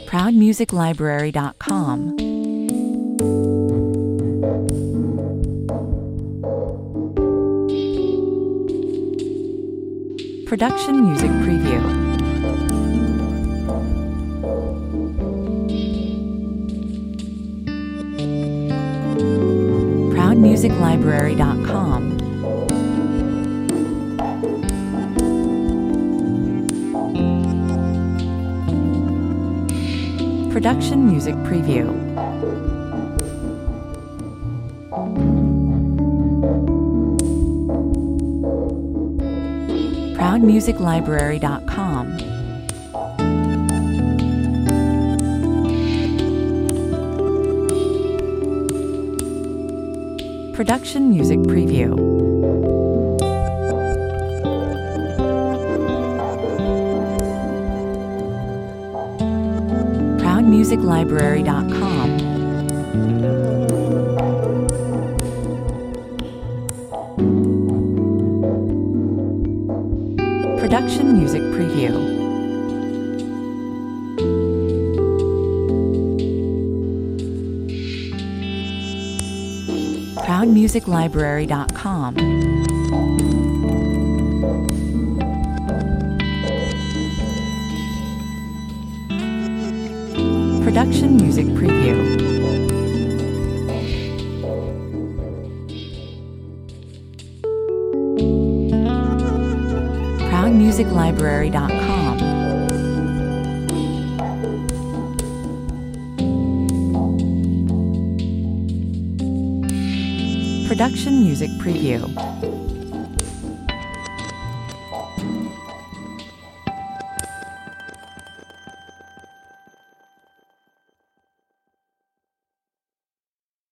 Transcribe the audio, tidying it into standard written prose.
ProudMusicLibrary.com. Production Music Preview. ProudMusicLibrary.com. Production Music Preview. ProudMusicLibrary.com. Production Music Preview. ProudMusicLibrary.com. Production Music Preview. ProudMusicLibrary.com. Production Music Preview. ProudMusicLibrary.com. Production Music Preview.